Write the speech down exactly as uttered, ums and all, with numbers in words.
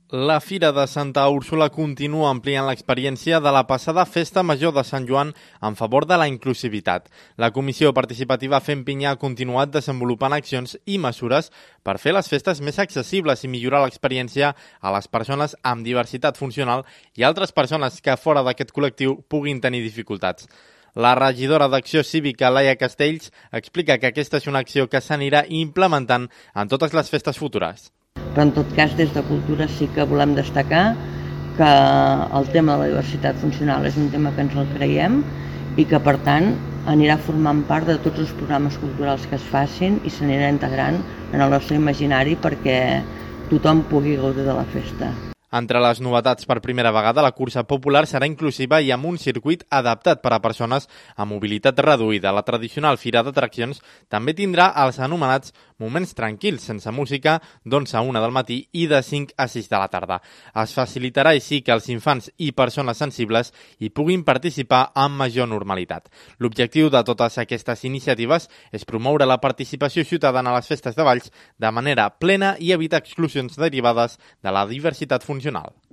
La Fira de Santa Úrsula continua ampliant l'experiència de la passada Festa Major de Sant Joan en favor de la inclusivitat. La Comissió Participativa Fem Pinya ha continuat desenvolupant accions i mesures per fer les festes més accessibles i millorar l'experiència a les persones amb diversitat funcional i altres persones que fora d'aquest col·lectiu puguin tenir dificultats. La regidora d'Acció Cívica, Laia Castells, explica que aquesta és una acció que s'anirà implementant en totes les festes futures. Però en tot cas, des de Cultura sí que volem destacar que el tema de la diversitat funcional és un tema que ens el creiem i que, per tant, anirà formant part de tots els programes culturals que es facin i s'anirà integrant en el nostre imaginari perquè tothom pugui gaudir de la festa. Entre les novetats, per primera vegada, la cursa popular serà inclusiva i amb un circuit adaptat per a persones amb mobilitat reduïda. La tradicional fira d'atraccions també tindrà els anomenats moments tranquils, sense música, d'onze a una del matí i de cinc a sis de la tarda. Es facilitarà així que els infants i persones sensibles hi puguin participar amb major normalitat. L'objectiu de totes aquestes iniciatives és promoure la participació ciutadana a les festes de Valls de manera plena i evitar exclusions derivades de la diversitat funcional.